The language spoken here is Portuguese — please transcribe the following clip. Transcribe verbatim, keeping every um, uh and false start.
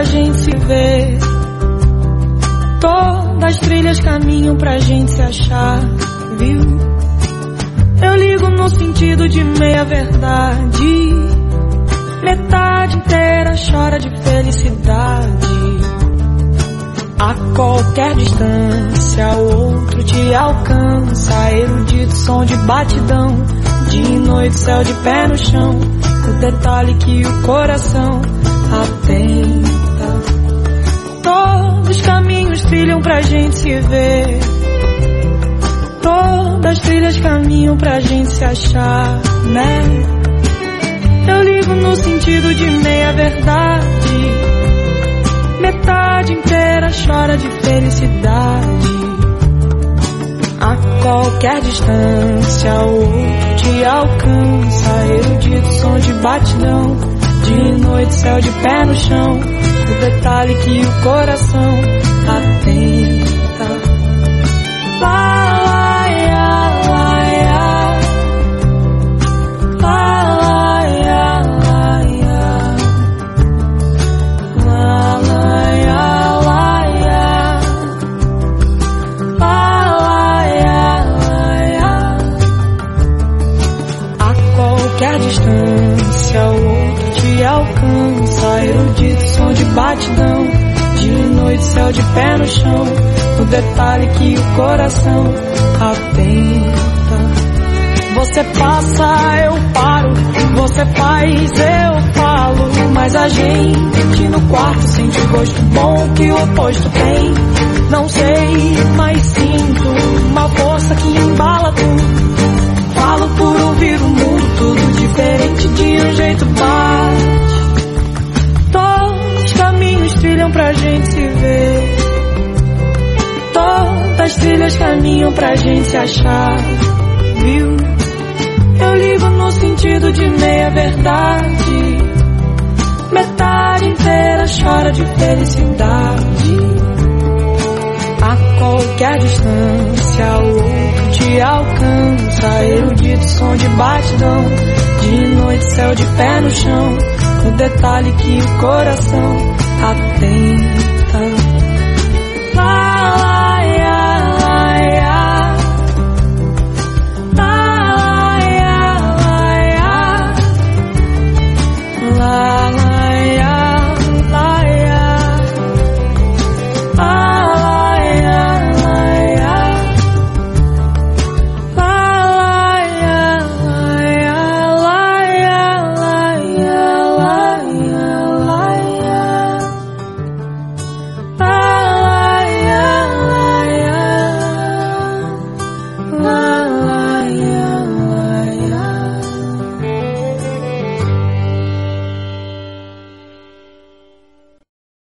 pra gente se ver. Todas as trilhas caminham pra gente se achar, viu? Eu ligo no sentido de meia verdade. Metade inteira chora de felicidade. A qualquer distância o outro te alcança. Erudito som de batidão, dia e noite céu de pé no chão. O detalhe que o coração atenta. Todos os caminhos trilham pra gente se ver. Todas as trilhas caminham pra gente se achar, né? Eu ligo no sentido de meia verdade. Metade inteira chora de felicidade. A qualquer distância o outro te alcança. Erudito som de batidão, dia e noite céu de pé no chão. O detalhe que o coração atenta. Lá, lá, ia, lá, ia. Lá, lá, ia, lá, ia. Lá, lá, ia, lá, ia. Lá, lá, ia, lá, ia. A qualquer distância o outro te alcança. Erudito som de batidão, dia e noite céu de pé no chão. O detalhe que o coração atenta. Você passa, eu paro. Você faz, eu falo. Mas a gente no quarto sente o gosto bom que o oposto tem. Não sei, mas sinto uma força que embala tudo. Falo por ouvir o mundo, tudo diferente de um jeito bate. Todos os caminhos trilham pra gente se ver. Todas as trilhas caminham pra gente se achar, viu? Eu ligo no sentido de meia verdade. Metade inteira chora de felicidade. A qualquer distância o outro te alcança. Erudito som de batidão, dia e noite céu de pé no chão. O detalhe que o coração atenta.